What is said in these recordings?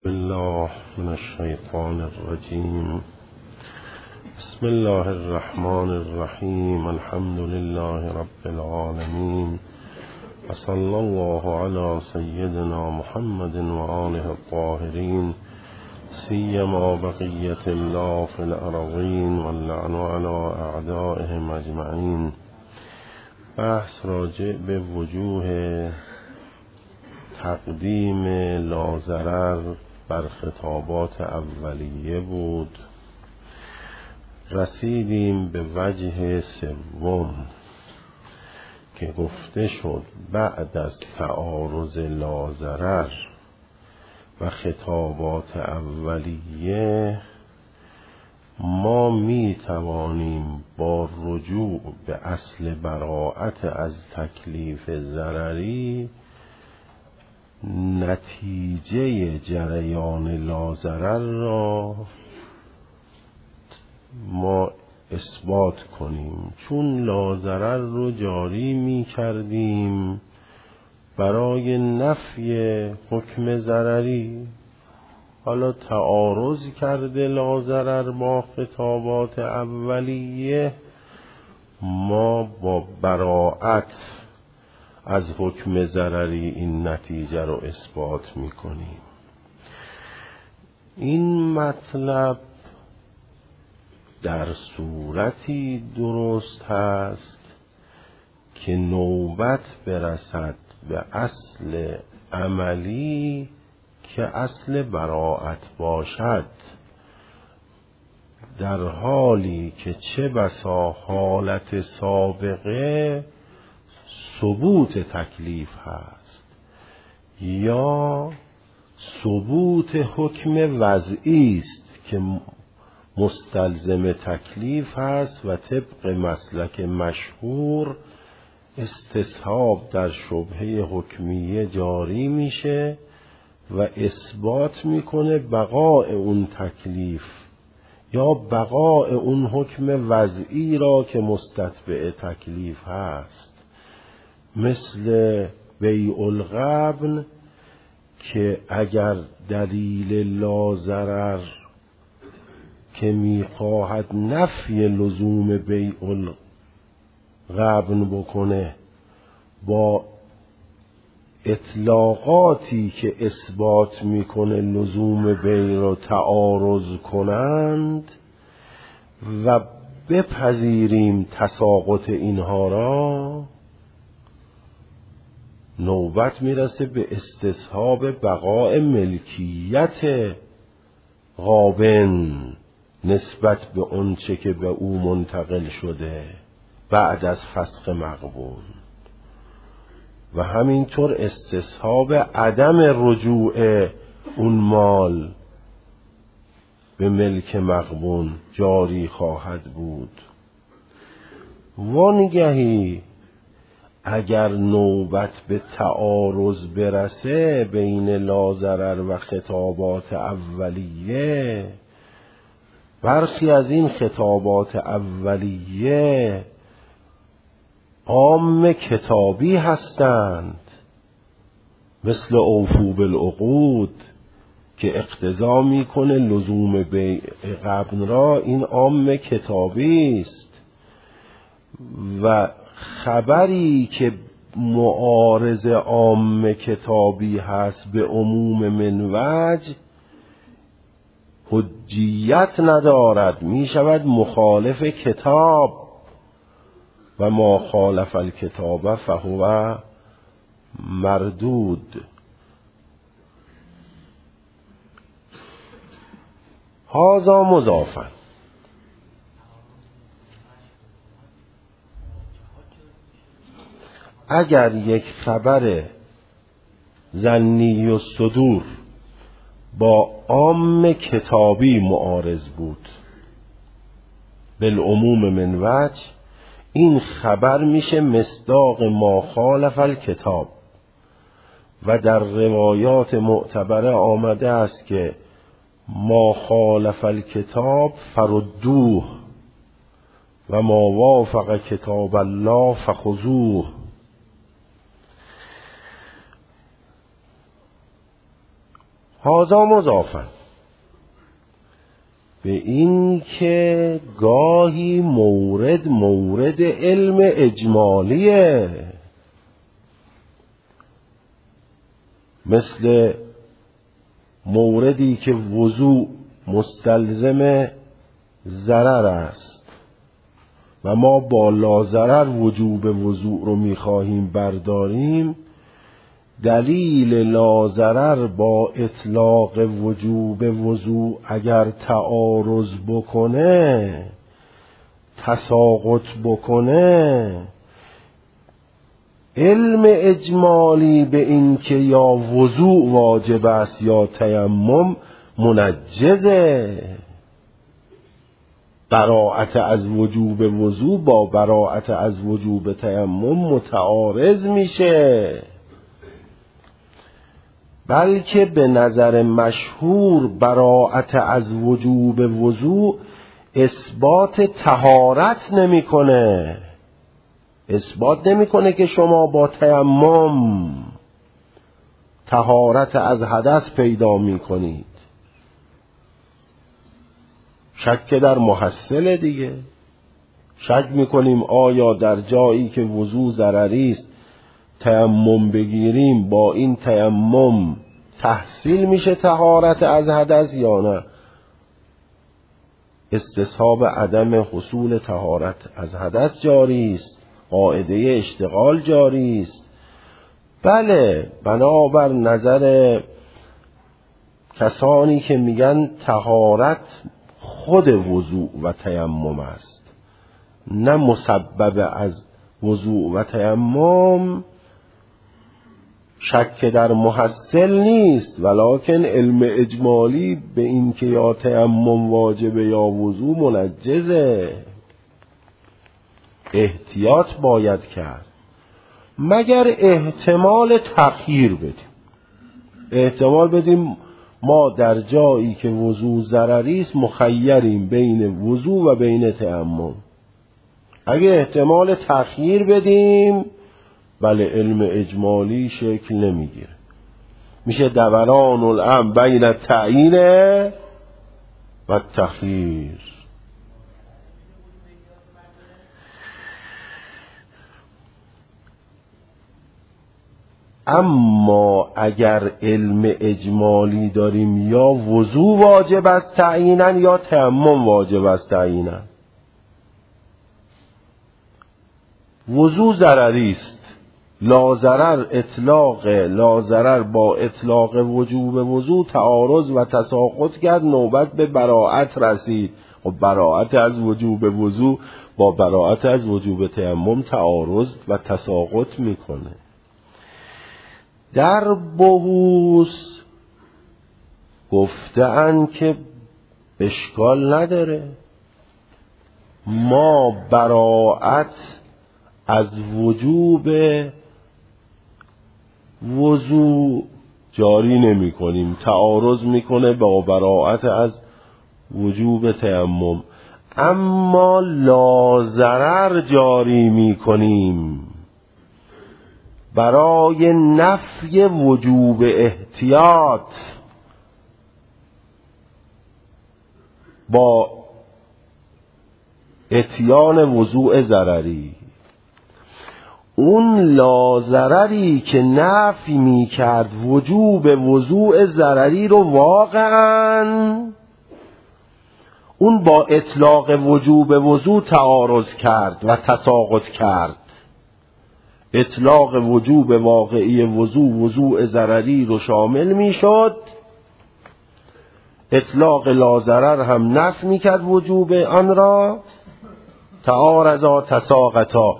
بالله من الشیطان الرجیم. بسم الله الرحمن الرحیم. الحمد لله رب العالمین و صلی الله علی سیدنا محمد و آله الطاهرین، سیما بقیة الله فی الارضین واللعن علی اعدائهم اجمعین. بحث راجع به وجوه تقدیم لاضرر بر خطابات اولیه بود. رسیدیم به وجه سوم که گفته شد بعد از تعارض لاضرر و خطابات اولیه ما می توانیم با رجوع به اصل براءت از تکلیف ضرری نتیجه جریان لاضرر را ما اثبات کنیم، چون لاضرر رو جاری می کردیم برای نفی حکم ضرری. حالا تعارض کرده لاضرر با خطابات اولیه، ما با براءت از حکم ضرری این نتیجه رو اثبات میکنیم. این مطلب در صورتی درست هست که نوبت برسد به اصل عملی که اصل براءت باشد، در حالی که چه بسا حالت سابقه ثبوت تکلیف هست یا ثبوت حکم وضعی است که مستلزم تکلیف هست و طبق مسلک مشهور استصحاب در شبهه حکمیه جاری میشه و اثبات میکنه بقاء اون تکلیف یا بقاء اون حکم وضعی را که مستتبع تکلیف هست، مثل بیع الغبن که اگر دلیل لاضرر که میخواهد نفی لزوم بیع الغبن بکنه با اطلاقاتی که اثبات میکنه لزوم بیع را تعارض کنند و بپذیریم تساقط اینها را، نوبت میرسه به استصحاب بقاء ملکیت غابن نسبت به اونچه که به او منتقل شده بعد از فسخ مغبون، و همینطور استصحاب عدم رجوع اون مال به ملک مغبون جاری خواهد بود. وانگهی اگر نوبت به تعارض برسه بین لاضرر و خطابات اولیه، برخی از این خطابات اولیه عام کتابی هستند، مثل اوفو بالعقود که اقتضا میکنه لزوم بیع غبن را، این عام کتابی است، و خبری که معارض عام کتابی هست به عموم منوج حجیت ندارد، می شود مخالف کتاب، و ما خالف الکتاب فهو مردود. هذا مضافا. اگر یک خبر ظنی و صدور با عام کتابی معارض بود بالعموم من وجه، این خبر میشه مصداق ما خالف الکتاب، و در روایات معتبره آمده است که ما خالف الکتاب فردوه و ما وافق کتاب الله فخذوه. هذا مضافن به این که گاهی مورد علم اجمالیه، مثل موردی که وضوع مستلزم ضرر است و ما با لاضرر وجوب وضوع رو میخواهیم برداریم، دلیل لاضرر با اطلاق وجوب وضوع اگر تعارض بکنه، تساقط بکنه، علم اجمالی به این که یا وضوع واجب است یا تیمم منجزه. براءت از وجوب وضوع با براءت از وجوب تیمم متعارض میشه، بلکه به نظر مشهور براءت از وجوب وضوع اثبات طهارت نمیکنه. اثبات نمیکنه که شما با تیمم طهارت از حدث پیدا میکنید. شک در محصل دیگه. شک میکنیم آیا در جایی که وضوع ضرری است تیمم بگیریم با این تیمم تحصیل میشه طهارت از حدث یا نه. استصحاب عدم حصول طهارت از حدث جاری است، قاعده اشتغال جاری است. بله، بنابر نظر کسانی که میگن طهارت خود وضوع و تیمم است، نه مسبب از وضوع و تیمم، شک در محصل نیست، ولکن علم اجمالی به این که یا تیمم واجبه یا وضوع منجزه. احتیاط باید کرد مگر احتمال تغییر بدیم. احتمال بدیم ما در جایی که وضوع ضرری است مخیریم بین وضوع و بین تیمم. اگه احتمال تغییر بدیم، بله، علم اجمالی شکل نمیگیره، میشه دوران الامر بین التعیین و تخییر. اما اگر علم اجمالی داریم یا وضوع واجب است تعیینا یا تیمم واجب است تعیینا. وضوع ضرری است، لاضرر اطلاق لاضرر با اطلاق وجوب وضوع تعارض و تساقط کرد، نوبت به براءت رسید. و براءت از وجوب وضوع با براءت از وجوب تیمم تعارض و تساقط میکنه. در بحوث گفته‌اند که اشکال نداره، ما براءت از وجوب وضوع جاری نمی کنیم، تعارض میکنه با براءت از وجوب تیمم، اما لاضرر جاری میکنیم برای نفی وجوب احتیاط با اتیان وضوع ضرری. اون لاضرری که نفی میکرد وجوب وضوع ضرری رو واقعاً اون با اطلاق وجوب وضوع تعارض کرد و تساقط کرد. اطلاق وجوب واقعی وضوع ضرری رو شامل میشد، اطلاق لاضرر هم نفی میکرد وجوب آن را، تعارضا تساقطا.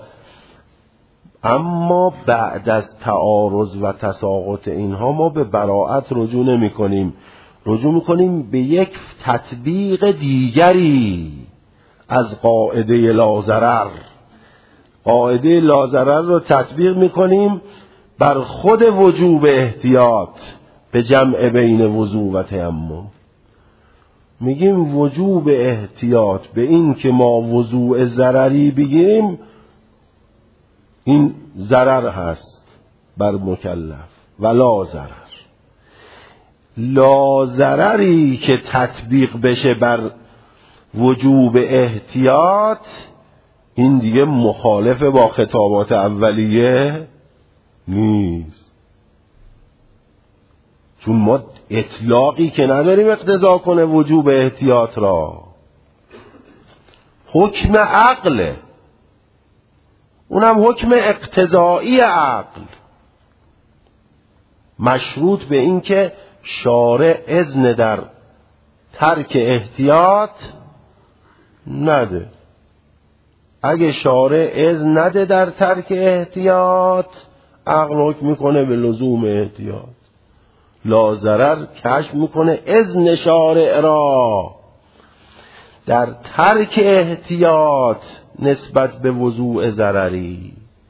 اما بعد از تعارض و تساقط اینها ما به براءت رجوع نمی کنیم، رجوع می کنیم به یک تطبیق دیگری از قاعده لاضرر. قاعده لاضرر رو تطبیق می کنیم بر خود وجوب احتیاط به جمع بین وضوع و تیمم. میگیم وجوب احتیاط به این که ما وضوع ضرری بگیریم، این ضرر هست بر مکلف ولا ضرر. لازرری که تطبیق بشه بر وجوب احتیاط، این دیگه مخالف با خطابات اولیه نیست، چون ما اطلاقی که نداریم اقتضا کنه وجوب احتیاط را. حکم عقله، اونم حکم اقتضایی عقل، مشروط به این که شارع اذن در ترک احتیاط نده. اگه شارع اذن نده در ترک احتیاط، عقل حکم میکنه به لزوم احتیاط. لاضرر کشف میکنه اذن شارع را در ترک احتیاط نسبت به وضوع ضرری،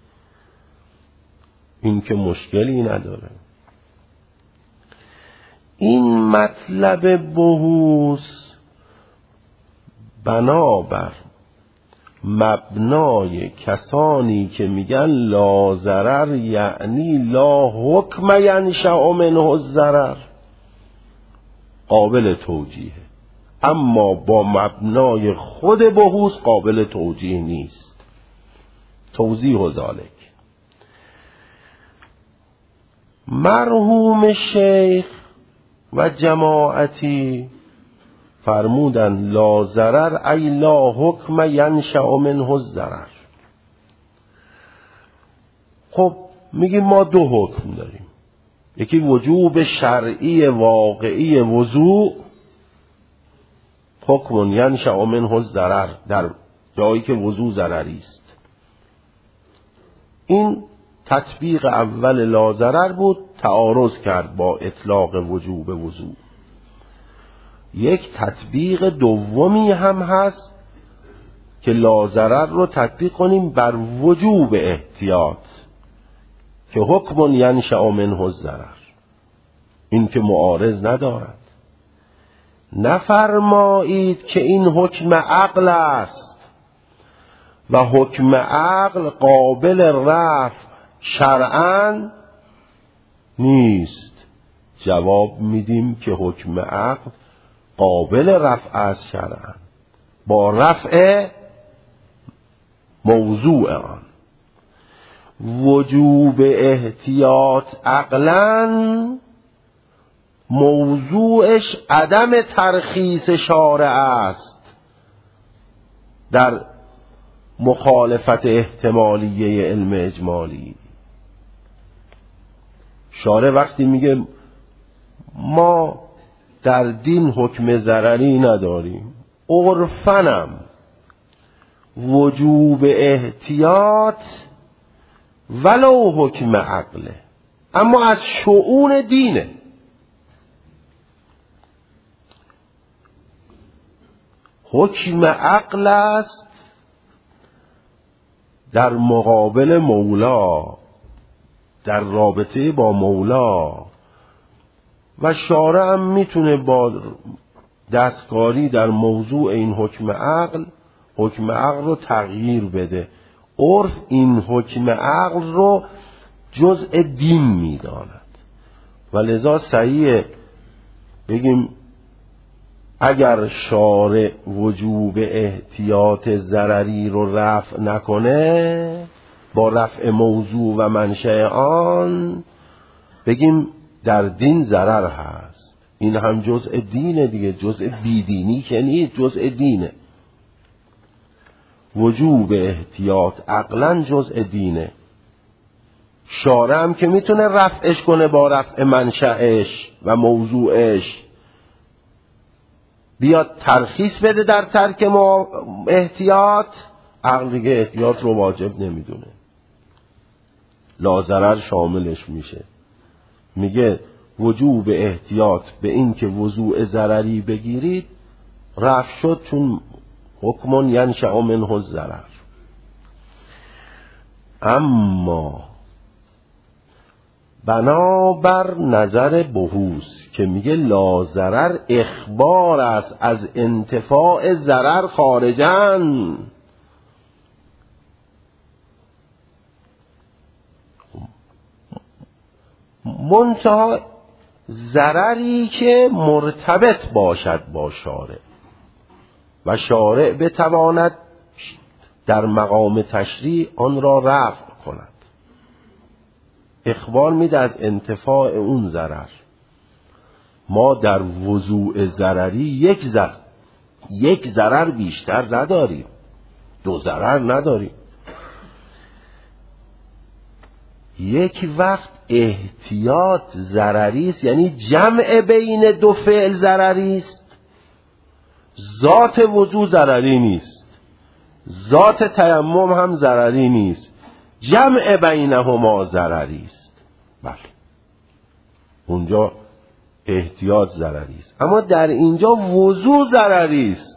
این که مشکلی نداره. این مطلب بحوث بنابر مبنای کسانی که میگن لا ضرر یعنی لا حکم ینشأ منه الضرر قابل توجیه، اما با مبنای خود بحوث قابل توجیه نیست. توضیح ذالک، مرحوم شیخ و جماعتی فرمودن لا ضرر ای لا حکم ینشأ منه الضرر. خب میگیم ما دو حکم داریم، یکی وجوب شرعی واقعی وضوء، حکم ینشأ منه الضرر، در جایی که وضوء ضرری است. این تطبیق اول لا ضرر بود، تعارض کرد با اطلاق وجوب وضوء. یک تطبیق دومی هم هست که لا ضرر رو تطبیق کنیم بر وجوب احتیاط که حکم ینشأ منه الضرر، این که معارض ندارد. نفرمایید که این حکم عقل است و حکم عقل قابل رفع شرعاً نیست. جواب میدیم که حکم عقل قابل رفع از شرعاً با رفع موضوع آن. وجوب احتیاط عقلاً موضوعش عدم ترخیص شارع است در مخالفت احتمالیه علم اجمالی. شارع وقتی میگه ما در دین حکم ضرری نداریم، عرفنم وجوب احتیاط ولو حکم عقله، اما از شؤون دینه. حکم عقل است در مقابل مولا، در رابطه با مولا، و شارع هم میتونه با دستکاری در موضوع این حکم عقل رو تغییر بده. عرف این حکم عقل رو جزء دین میداند و لذا صحیح بگیم اگر شارع وجوب احتیاط ضرری رو رفع نکنه با رفع موضوع و منشأ آن، بگیم در دین ضرر هست. این هم جزء دینه دیگه، جزء بیدینی که نیست، جزء دینه. وجوب احتیاط عقلا جزء دینه. شارع هم که میتونه رفعش کنه با رفع منشأش و موضوعش، بیاد ترخیص بده در ترک احتیاط، عقل دیگه احتیاط رو واجب نمیدونه، لا ضرر شاملش میشه. میگه وجوب احتیاط به این که وضوع ضرری بگیرید رفع شد، چون حکم ینشأ منه الضرر. اما بنابر نظر بحوث که میگه لا ضرر اخبار است از انتفاع ضرر خارجاً، منتها ضرری که مرتبط باشد با شارع و شارع بتواند در مقام تشریع آن را رفع کند. اخبار میده از انتفاع اون ضرر. ما در وضوع ضرری یک ضرر بیشتر نداریم، 2 ضرر نداریم. یک وقت احتیاط ضرری است، یعنی جمع بین 2 فعل ضرری است. ذات وضوع ضرری نیست، ذات تیمم هم ضرری نیست، جمع بینهما ضرری است. بله، اونجا احتیاط ضرری است، اما در اینجا وضوع ضرری است.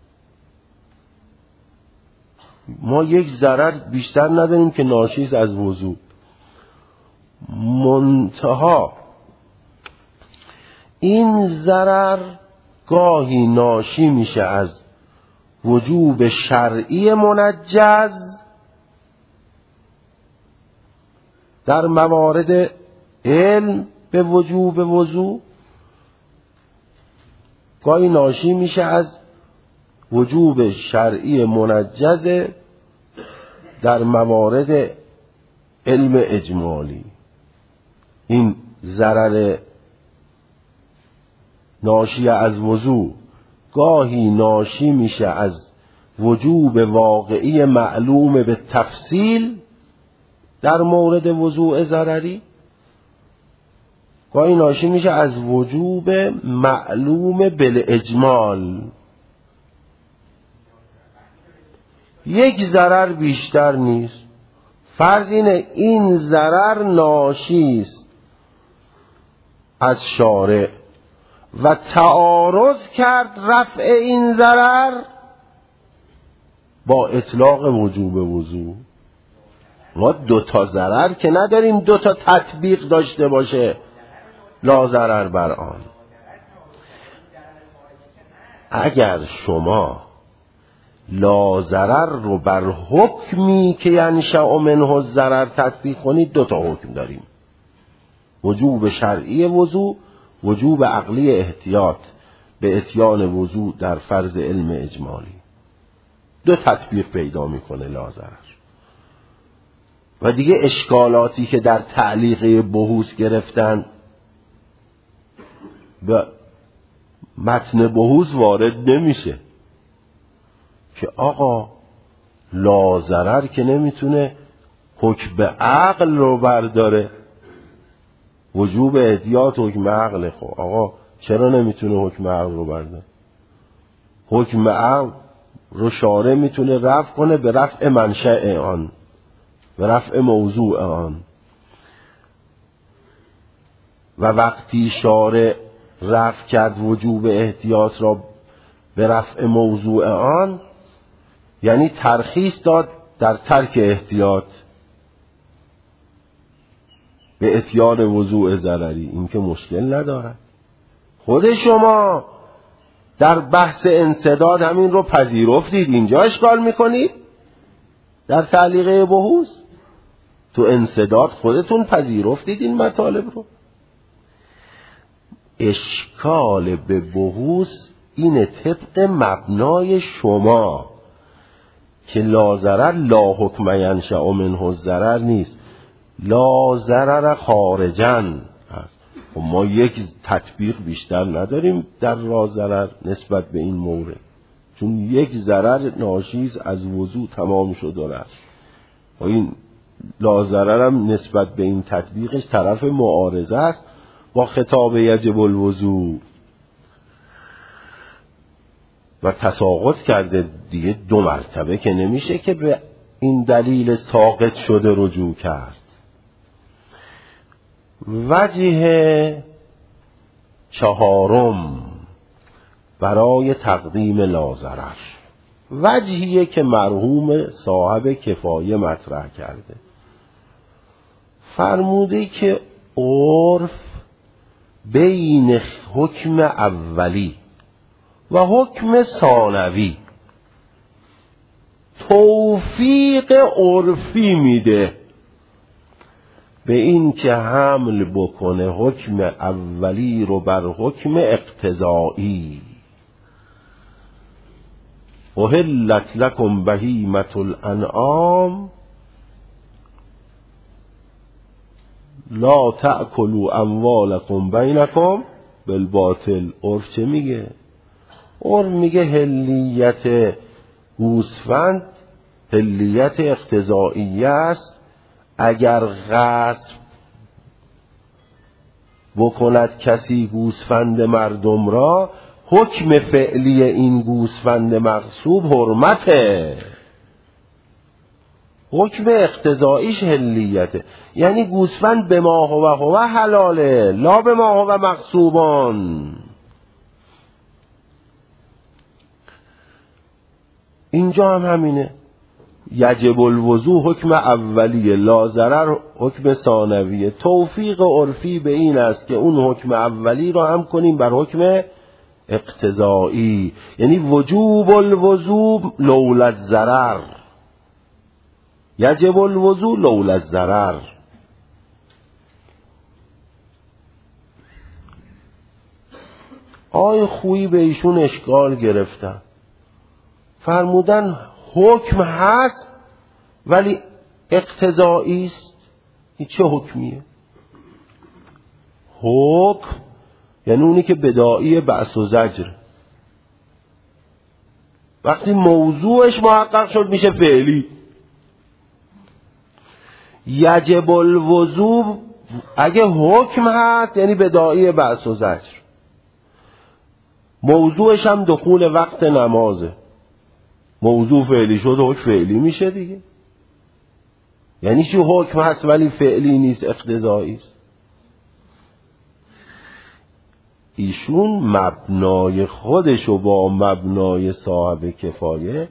ما یک ضرر بیشتر نداریم که ناشی است از وضوع. منتها این ضرر گاهی ناشی میشه از وجوب شرعی منجز در موارد علم به وجوب وضوع، گاهی ناشی میشه از وجوب شرعی منجز در موارد علم اجمالی. این ضرر ناشی از وضوع گاهی ناشی میشه از وجوب واقعی معلوم به تفصیل در مورد وضوع ضرری، گاهی ناشی میشه از وجوب معلوم بالاجمال. یک ضرر بیشتر نیست. فرض اینه این ضرر ناشی است از شارع و تعارض کرد رفع این ضرر با اطلاق وجوب وضوع. ما 2 تا ضرر که نداریم 2 تا تطبیق داشته باشه لا ضرر بر آن. اگر شما لا ضرر رو بر حکمی که ینشأ منه الضرر تطبیق کنید 2 تا حکم داریم: وجوب شرعی وضوع، وجوب عقلی احتیاط به اتیان وضوع در فرض علم اجمالی. 2 تطبیق پیدا میکنه لا ضرر. و دیگه اشکالاتی که در تعلیقه بحوث گرفتن به متن بحوث وارد نمیشه که آقا لا ضرر که نمیتونه حکم عقل رو برداره، وجوب احتیاط حکم عقل. خب آقا چرا نمیتونه حکم عقل رو برداره؟ حکم عقل رو شارع میتونه رفع کنه به رفع منشأ آن، به رفع موضوع آن. و وقتی شارع رفع کرد وجوب احتیاط را به رفع موضوع آن، یعنی ترخیص داد در ترک احتیاط به اتیان وضوع ضرری. این که مشکل نداره. خود شما در بحث انسداد همین رو پذیرفتید، اینجا اشکال میکنید؟ در تعلیقه بحوث تو انسداد خودتون پذیرفتید این مطالب رو. اشکال به بحوث اینه طبق مبنای شما که لا ضرر لا حکم ینشأ منه الضرر نیست، لا ضرر خارجن هست. و ما یک تطبیق بیشتر نداریم در لا ضرر نسبت به این مورد، چون یک ضرر ناشی از وضوع تمام شد و رفت. و این لا ضرر هم نسبت به این تطبیقش طرف معارضه است با خطاب یجب الوضوع و تساقط کرده دیگه 2 مرتبه که نمیشه که به این دلیل ساقط شده رجوع کرد. وجه 4 برای تقدیم لا ضرر، وجهیه که مرحوم صاحب کفایه مطرح کرده. فرموده که عرف بین حکم اولی و حکم ثانوی توفیق عرفی میده به این که حمل بکنه حکم اولی رو بر حکم اقتضایی. احلت لکم بهیمة الانعام لا تأکلوا اموالکم بینکم بالباطل. عرف چه میگه؟ عرف میگه حلیت گوسفند حلیت اقتضایی است. اگر غصب بکند کسی گوسفند مردم را، حکم فعلی این گوسفند مغصوب حرمته، حکم اقتضاییش حلیته. یعنی گوسفند به ما هو حلاله لا به ما هو مغصوبان. اینجا هم همینه. یجب الوضوء حکم اولیه، لا ضرر حکم ثانویه. توفیق عرفی به این است که اون حکم اولی را هم کنیم بر حکم اقتضایی. یعنی وجوب الوضوء لولا الضرر، یجب الوضوء لولا الضرر. آی خویی به ایشون اشکال گرفتن، فرمودن حکم هست ولی اقتضایی است. این چه حکمیه؟ حکم یعنی اونی که بداعی بعث و زجر، وقتی موضوعش محقق شد میشه فعلی. یجب الوضوء اگه حکم هست یعنی بداعی بعث و زجر، موضوعش هم دخول وقت نمازه، موضوع فعلی شد حکم فعلی میشه دیگه. یعنی چی حکم هست ولی فعلی نیست، اقتضایی است. ایشون مبنای خودشو با مبنای صاحب کفایه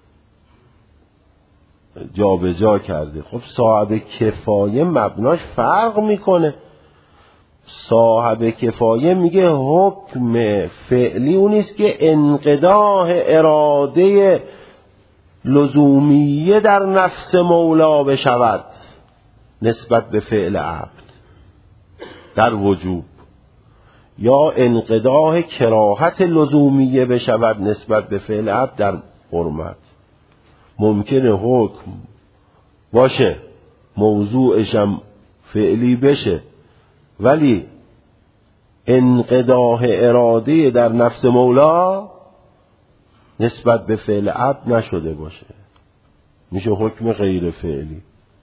جا به جا کرده. خب صاحب کفایه مبناش فرق میکنه. صاحب کفایه میگه حکم فعلی اونیست که انقضاء اراده لزومیه در نفس مولا بشود نسبت به فعل عبد در وجوب، یا انقضاء کراهت لزومیه بشود نسبت به فعل عبد در حرمت. ممکنه حکم باشه موضوعش هم فعلی بشه ولی انقضاء اراده در نفس مولا نسبت به فعل عبد نشده باشه، میشه حکم غیر فعلی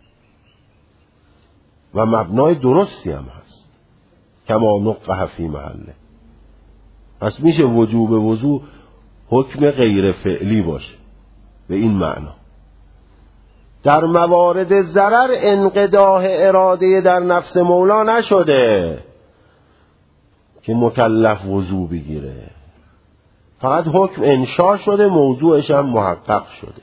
و مبنای درستی هم هست کما نقه فی محله. پس میشه وجوب وضوء حکم غیر فعلی باشه به این معنا. در موارد ضرر انقضاء اراده در نفس مولا نشده که مکلف وضوء بگیره، فقط حکم انشاء شده، موضوعش هم محقق شده.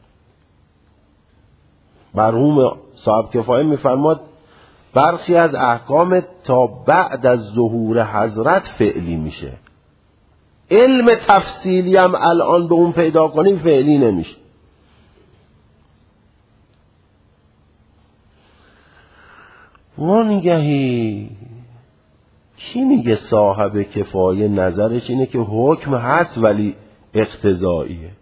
مرحوم صاحب کفایه میفرماد برخی از احکام تا بعد از ظهور حضرت فعلی میشه، علم تفصیلی هم الان به اون پیدا کنیم فعلی نمیشه. وانگهی کی میگه صاحب کفایه نظرش اینه که حکم هست ولی اقتضاییه؟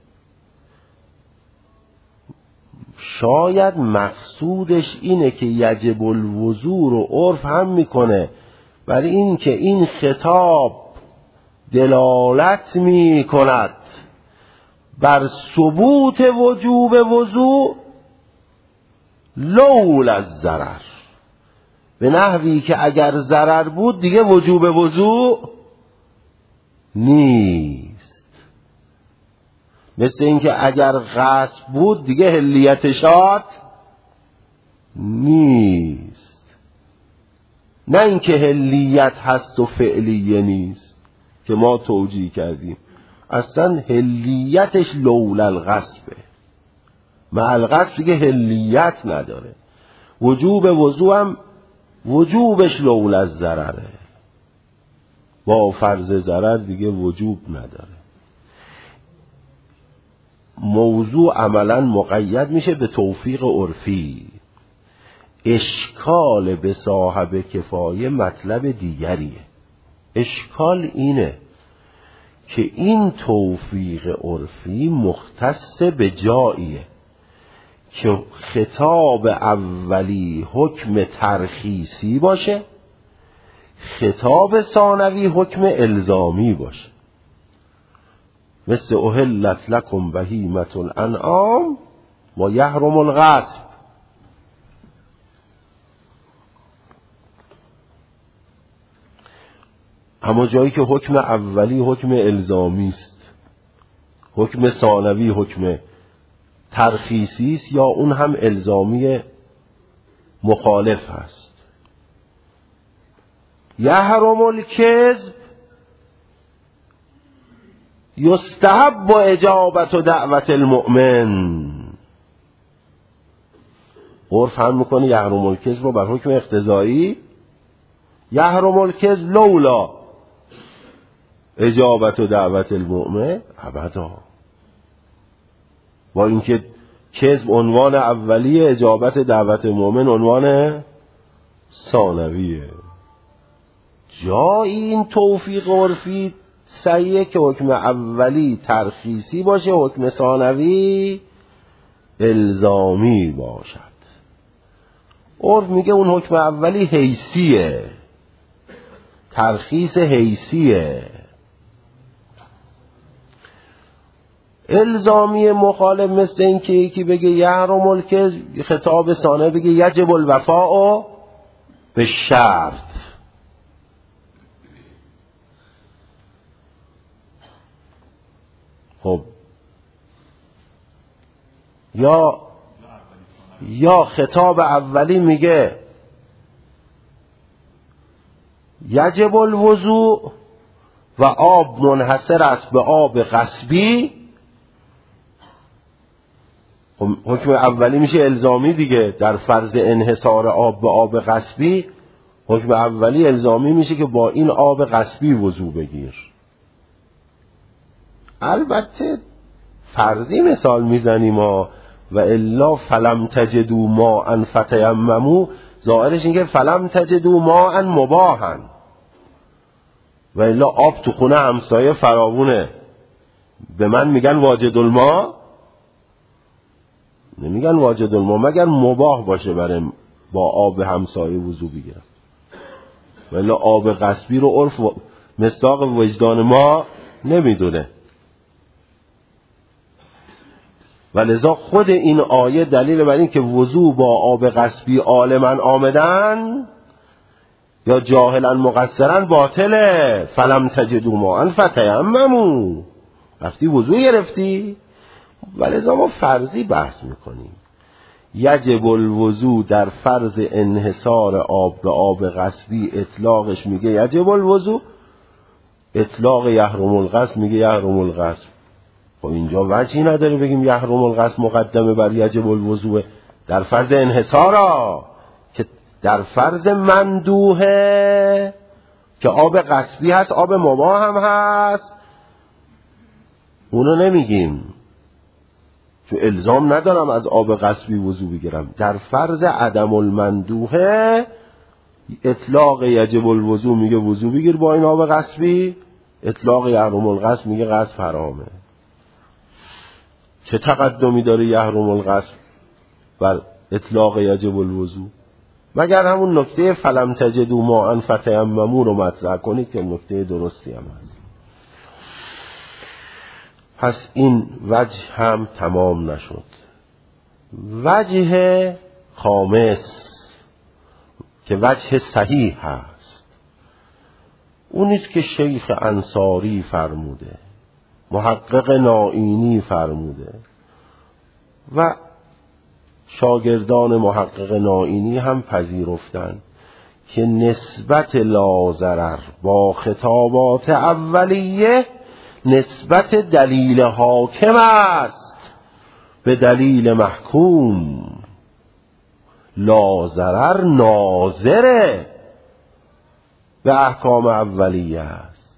شاید مقصودش اینه که یجب الوضوء رو عرف هم میکنه برای این که این خطاب دلالت میکند بر ثبوت وجوب وضوء لولا الضرر، به نحوی که اگر ضرر بود دیگه وجوب وضوء نیست. مثل اینکه اگر غصب بود دیگه حلیت شاد نیست. نه اینکه حلیت هست و فعلیه نیست که ما توجیه کردیم، اصلا حلیتش لولا الغصبه، مع الغصب دیگه حلیت نداره. وجوب وضوء هم وجوبش لولا الضرره، با فرض ضرر دیگه وجوب نداره. موضوع عملا مقید میشه به توفیق عرفی. اشکال به صاحب کفایه مطلب دیگریه. اشکال اینه که این توفیق عرفی مختص به جاییه که خطاب اولی حکم ترخیصی باشه، خطاب ثانوی حکم الزامی باشه. مثل احلت لکم بهیمة الانعام و یحرم الغصب. اما جایی که حکم اولی حکم الزامی است، حکم ثانوی حکم ترخیصی است، یا اون هم الزامی مخالف هست. یحرم الکذب یستحب اجابت دعوت المؤمن. عرف هم میکنه یحرم الکذب رو بر حکم اقتضایی، یحرم الکذب لولا اجابت دعوت المؤمن ابدا. با اینکه کذب عنوان اولیه، اجابت دعوت مؤمن عنوان ثانویه. جای این توفیق عرفی صحیحه که حکم اولی ترخیصی باشه، حکم ثانوی الزامی باشد. عرف میگه اون حکم اولی حیثیه، ترخیص حیثیه. الزامی مخالف مثل این که یکی بگه یحرم الکذب، خطاب ثانوی بگه یجب الوفاء به شرط. خب یا خطاب اولی میگه یجب الوضوء و آب منحصر است به آب غصبی. حکم اولی میشه الزامی دیگه، در فرض انحصار آب به آب غصبی حکم اولی الزامی میشه که با این آب غصبی وضو بگیر. البته فرضی مثال میزنیم و الا فلم تجدوا ماء فتیمموا، ظاهرش اینه که فلم تجدوا ماء مباحا، و الا آب تو خونه همسایه فراوونه، به من میگن واجد الماء؟ نمیگن واجد الماء مگر مباح باشه برای با آب همسایه وضو بگیرم. و الا آب غصبی رو عرف مصداق وجدان ما نمیدونه. ولذا خود این آیه دلیل بر این که وضو با آب غصبی عالما آمدن یا جاهلا مقصرا باطله. فلم تجدوا ماء فتیمموا، رفتی وضو گرفتی. ولذا ما فرضی بحث میکنیم. یجب الوضو در فرض انحصار آب به آب غصبی اطلاقش میگه یجب الوضو، اطلاق یحرم الغصب میگه یحرم الغصب. خب اینجا وجهی نداره بگیم یحرم الغصب مقدمه بر یجب الوضو در فرض انحصارا، که در فرض مندوحه که آب غصبی هست آب مباح هم هست، اونو نمیگیم چون الزام ندارم از آب غصبی وضو بگیرم. در فرض عدم المندوحه اطلاق یجب الوضو میگه وضو بگیر با این آب غصبی، اطلاق یحرم الغصب میگه غصب حرامه. چه تقدمی داره یحرم الغصب بر اطلاق یجب الوضو؟ مگر همون نکته فلم تجدوا ماء فتیمموا رو مطرح کنید که نکته درستی هم هست. پس این وجه هم تمام نشد. وجه خامس که وجه صحیح هست اونیست که شیخ انصاری فرموده، محقق نائینی فرموده و شاگردان محقق نائینی هم پذیرفتن که نسبت لاضرر با خطابات اولیه نسبت دلیل حاکم است به دلیل محکوم. لاضرر ناظره به احکام اولیه است.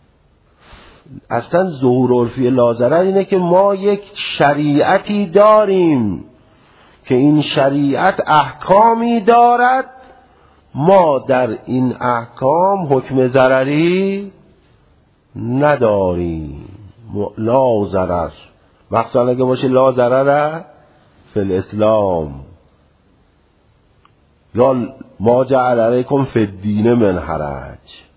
اصلا ظهور عرفی لاضرر اینه که ما یک شریعتی داریم که این شریعت احکامی دارد ما در این احکام حکم ضرری نداریم. لا ضرر، مخصوصا اگه باشه لا ضرر فی الاسلام، یا ما جعل علیکم فی الدین من حرج.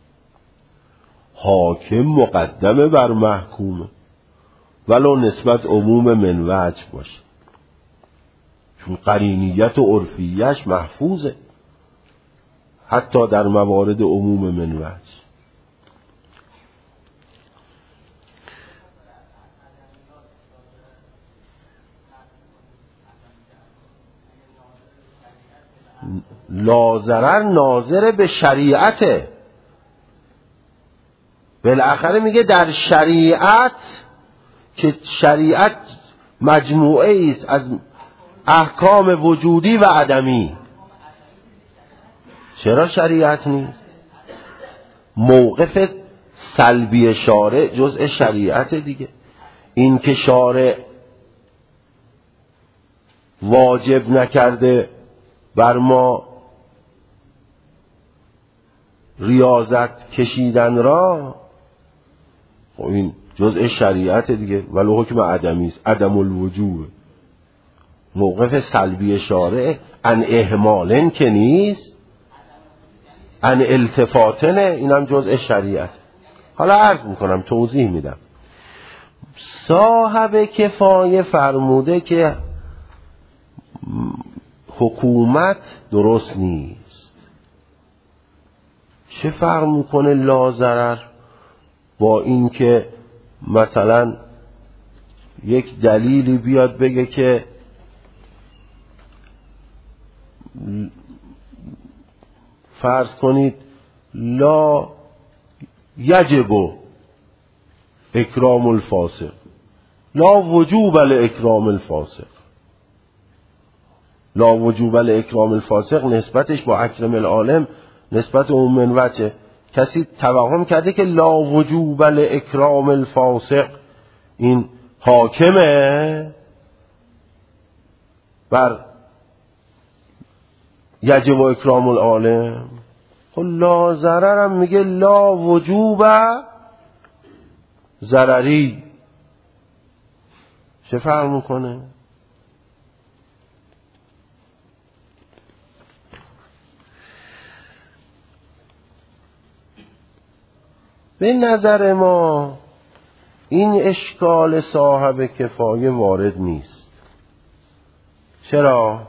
حاکم مقدمه بر محکومه ولو نسبت عموم من وجه باشه، چون قرینیت و عرفیش محفوظه حتی در موارد عموم من وجه. لا ضرر ناظر به شریعته، بالاخره میگه در شریعت که شریعت مجموعه است از احکام وجودی و عدمی. چرا شریعت نیست؟ موقف سلبی شارع جزء شریعت دیگه. این که شارع واجب نکرده بر ما ریاضت کشیدن را، خب این جزء شریعت دیگه، ولی حکم عدمی است، عدم الوجوب. موقف سلبی شارع ان اهمالن که نیست، ان التفاتنه، اینم جزء شریعت. حالا عرض میکنم، توضیح میدم. صاحب کفایه فرموده که حکومت درست نیست. چه فرق میکنه لا ضرر با این که مثلا یک دلیلی بیاد بگه که فرض کنید لا یجب اکرام الفاسق، لا وجوب لاکرام الفاسق. لا وجوب لاکرام الفاسق نسبتش با اکرم العالم نسبت عموم من وجه. کسی توهم کرده که لا وجوب لاکرام الفاسق این حاکمه بر یجب اکرام العالم. خب لا ضرر هم میگه لا وجوب ضرری. چه فرق میکنه؟ به نظر ما این اشکال صاحب کفایه وارد نیست. چرا؟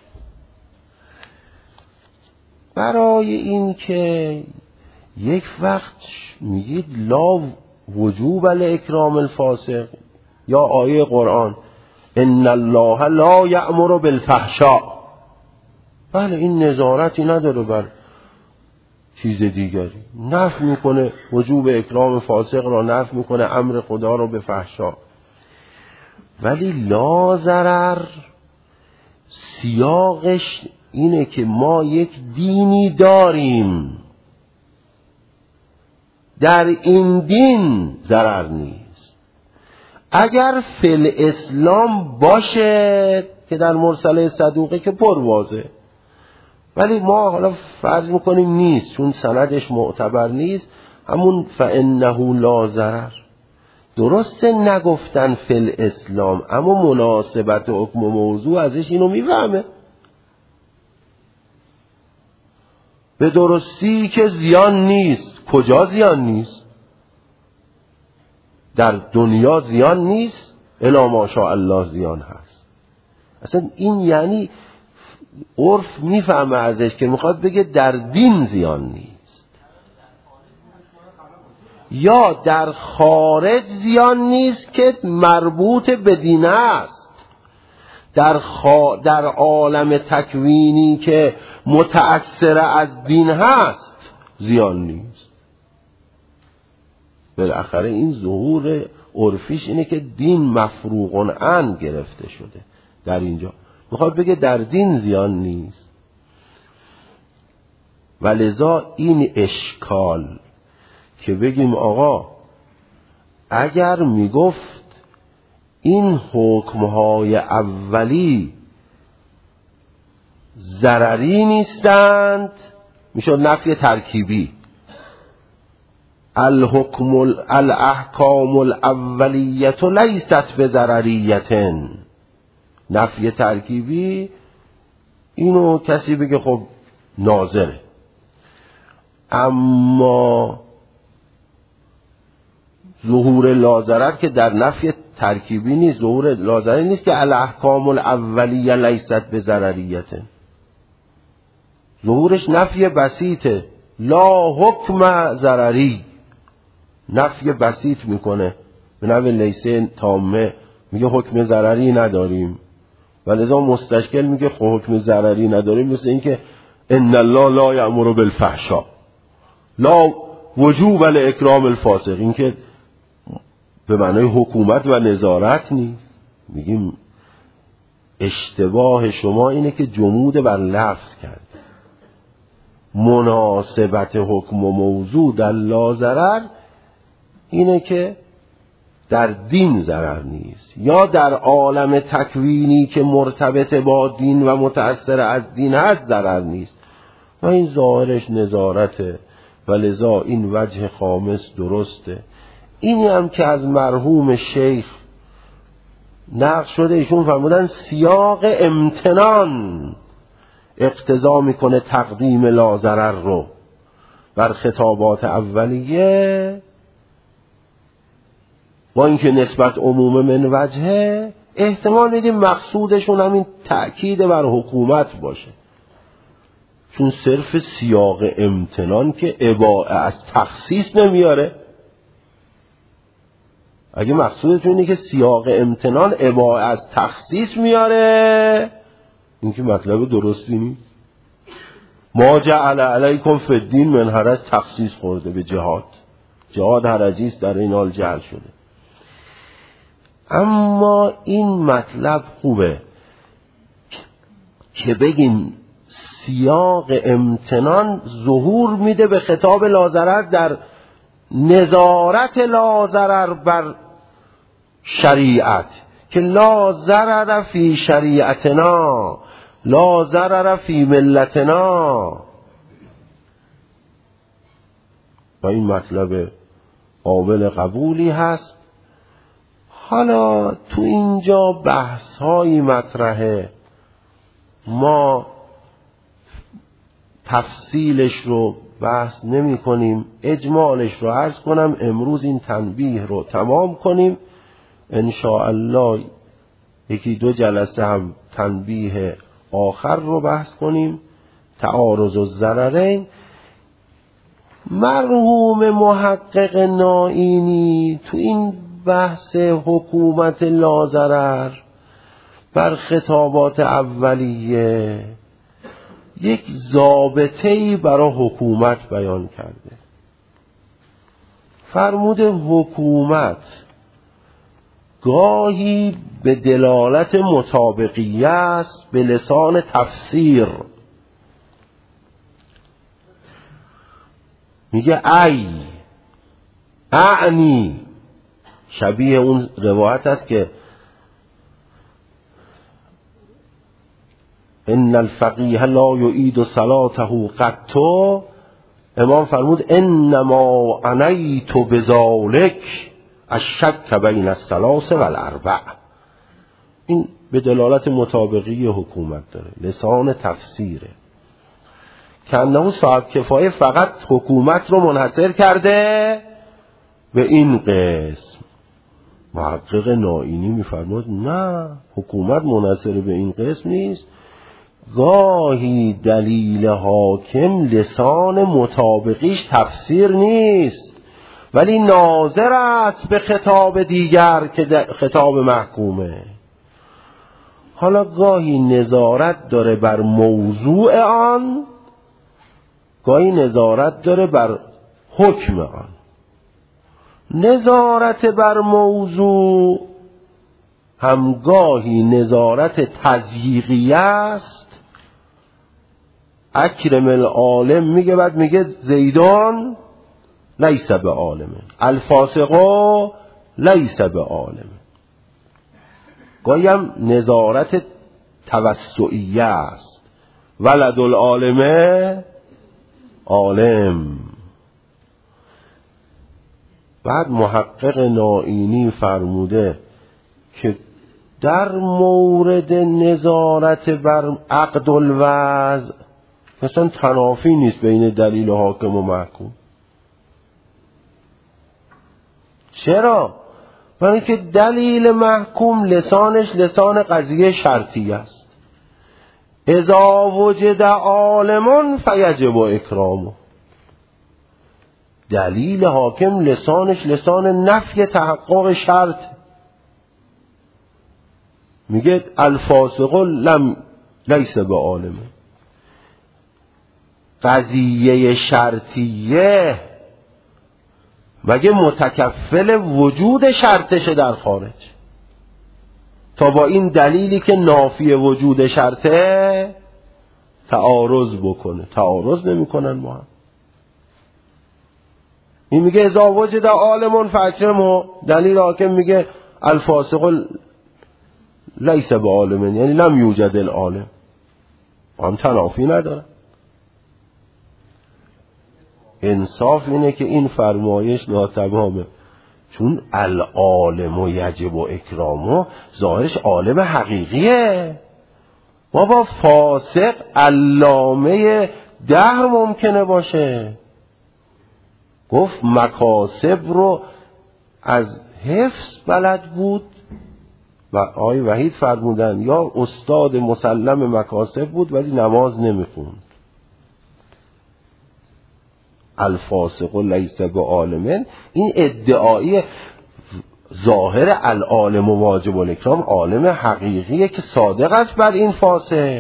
برای این که یک وقت میگید لا وجوب لاکرام الفاسق، یا آیه قرآن ان الله لا یأمر بالفحشاء، بله این نظارتی نداره بر چیز دیگری، نفی میکنه وجوب اکرام فاسق را، نفی میکنه امر خدا را به فحشا. ولی لا ضرر سیاقش اینه که ما یک دینی داریم، در این دین ضرر نیست. اگر فی الاسلام باشه که در مرسله صدوقه که پر واضحه، ولی ما حالا فرض میکنیم نیست چون سندش معتبر نیست، همون فانه لا ضرر. درسته نگفتن فی الاسلام، اما مناسبت حکم و موضوع ازش اینو میفهمه به درستی که زیان نیست. کجا زیان نیست؟ در دنیا زیان نیست، الا ماشاء الله زیان هست. اصلا این یعنی عرف میفهمه ازش که میخواد بگه در دین زیان نیست، یا در خارج زیان نیست که مربوط به دین است. در عالم تکوینی که متأثر از دین هست زیان نیست. بالاخره این ظهور عرفیش اینه که دین مفروغ عن گرفته شده. در اینجا میخواد بگه در دین زیان نیست. ولذا این اشکال که بگیم آقا اگر میگفت این حکمهای اولی ضرری نیستند، میشه نفی ترکیبی. الاحکام الاولیت لیست بضرریة. نفی ترکیبی اینو کسی بگه خب ناظره، اما ظهور لازرر که در نفی ترکیبی نیست، ظهور لازرر نیست که الاحکام الاولیه لیست بضرریة. ظهورش نفی بسیطه، لا حکم ضرری، نفی بسیط میکنه به نوع لیسه تامه، میگه حکم ضرری نداریم، ولذا مستشکل میگه حکم ضرری نداریم، مثل این که ان الله لا یأمر بالفحشاء، لا وجوب الاکرام الفاسق، این که به معنای حکومت و نظارت نیست. میگیم اشتباه شما اینه که جمود بر لفظ کرد. مناسبت حکم و موضوع در لا ضرر اینه که در دین ضرر نیست، یا در عالم تکوینی که مرتبط با دین و متأثر از دین هست ضرر نیست، و این ظاهرش نظارته، و لذا این وجه خامس درسته. اینی هم که از مرحوم شیخ نقل شده، ایشون فرمودن سیاق امتنان اقتضا میکنه تقدیم لا ضرر رو بر خطابات اولیه، با اینکه نسبت عموم من وجهه، احتمال میدیم مقصودشون همین تأکید بر حکومت باشه، چون صرف سیاق امتنان که اباعه از تخصیص نمیاره. اگه مقصودتون اینه که سیاق امتنان اباعه از تخصیص میاره، این که مطلب درستی نیست. ما جعل علیکم فی الدین من حرج، تخصیص خورده به جهاد، جهاد حرجیست در این حال جعل شده. اما این مطلب خوبه که بگیم سیاق امتنان ظهور میده به خطاب لا ضرر در نظارت لا ضرر بر شریعت، که لا ضرر فی شریعتنا، لا ضرر فی ملتنا. و این مطلب قابل قبولی هست. حالا تو اینجا بحث های مطرحه، ما تفصیلش رو بحث نمی کنیم، اجمالش رو عرض کنم، امروز این تنبیه رو تمام کنیم، انشاءالله یکی دو جلسه هم تنبیه آخر رو بحث کنیم، تعارض الضررین. مرحوم محقق نائینی تو این بحث حکومت لا ضرر بر خطابات اولیه یک ضابطه‌ای برای حکومت بیان کرده. فرموده حکومت گاهی به دلالت مطابقیه است به لسان تفسیر. میگه ای اعنی، شبیه اون روایت است که ان الفقیه لا یعید صلاته قط، امام فرمود انما عنیت بذالک الشک بین الثلاث والاربع. این به دلالت مطابقی حکومت داره، لسان تفسیره، که انه صاحب کفایه فقط حکومت رو منحصر کرده به این قسم. محقق نائینی میفرمود نه، حکومت منحصر به این قسم نیست، گاهی دلیل حاکم لسان مطابقیش تفسیر نیست، ولی ناظر است به خطاب دیگر که خطاب محکومه. حالا گاهی نظارت داره بر موضوع آن، گاهی نظارت داره بر حکم آن. نظارت بر موضوع همگاهی نظارت تضییقیه است. اکرم العالم میگه، بعد میگه زیدان لیس به عالمه، الفاسقو لیس به عالمه. گاهی هم نظارت توسعیه است، ولد العالم عالم. بعد محقق نائینی فرموده که در مورد نظارت بر عقد الوضع مثلا تنافی نیست بین دلیل حاکم و محکوم. چرا؟ برای اینکه دلیل محکوم لسانش لسان قضیه شرطی است. اذا وجد عالم فیجب اکرامه. دلیل حاکم لسانش لسان نفی تحقق شرط. میگه الفاسق لم لیس به عالمه. قضیه شرطیه مگه متکفل وجود شرطشه در خارج تا با این دلیلی که نافی وجود شرطه تعارض بکنه؟ تعارض نمی کنن با هم. این میگه اذا وجد عالم فاکرمه، دلیل حاکم میگه الفاسق لیس به عالم، یعنی لم یوجد العالم. هم تنافی نداره. انصاف اینه که این فرمایش ناتمامه، چون العالم یجب اکرامه ظاهرش عالم حقیقیه. بابا فاسق علامه دهر ممکنه باشه. گفت مکاسب رو از حفظ بلد بود و آقای وحید فرمودن یا استاد مسلم مکاسب بود ولی نماز نمیخوند. الفاسق لیس بعالم، این ادعایی ظاهر العالم واجب الاکرام عالم حقیقیه که صادق است بر این فاسق.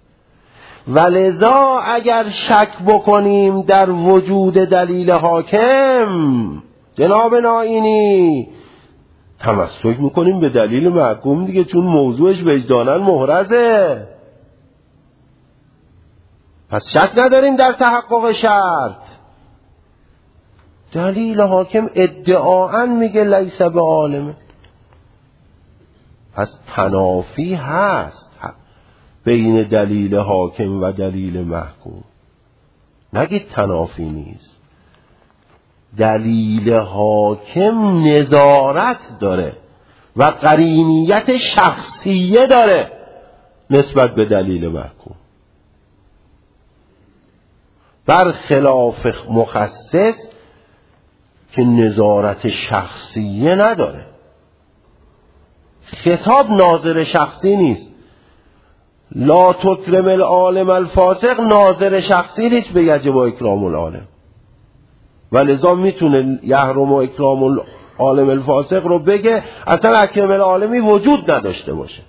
ولذا اگر شک بکنیم در وجود دلیل حاکم جناب نائینی تمسک میکنیم به دلیل محکوم دیگه، چون موضوعش وجداناً محرزه. پس شک نداریم در تحقق شرط. دلیل حاکم ادعاً میگه لیس به عالمه، پس تنافی هست بین دلیل حاکم و دلیل محکوم. نگید تنافی نیست. دلیل حاکم نظارت داره و قرینیت شخصیه داره نسبت به دلیل محکوم، برخلاف مخصص که نظارت شخصیه نداره. خطاب ناظر شخصی نیست. لا تکرم العالم الفاسق ناظر شخصی نیست به یجب اکرام العالم، ولذا میتونه یحرم اکرام العالم الفاسق رو بگه اصلا اکرم العالمی وجود نداشته باشه.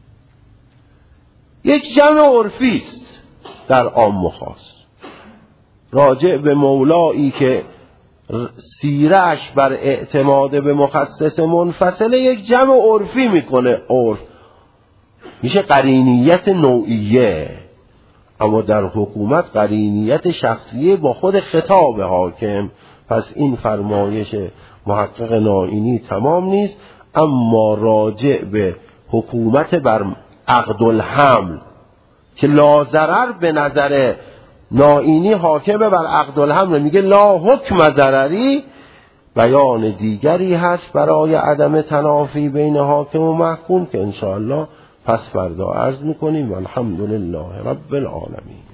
یک جمع عرفی است در عام و خاص، راجع به مولایی که سیرش بر اعتماد به مخصص منفصله یک جمع عرفی میکنه. عرف میشه قرینیت نوعیه، اما در حکومت قرینیت شخصیه با خود خطاب حاکم. پس این فرمایش محقق نائینی تمام نیست. اما راجع به حکومت بر عقد الحمل که لا ضرر به نظر نائینی حاکم بر عقد الحمل میگه لا حکم ضرری، بیان دیگری هست برای عدم تنافی بین حاکم و محکوم که انشاءالله پس فردا عرض میکنیم. والحمدلله رب العالمین.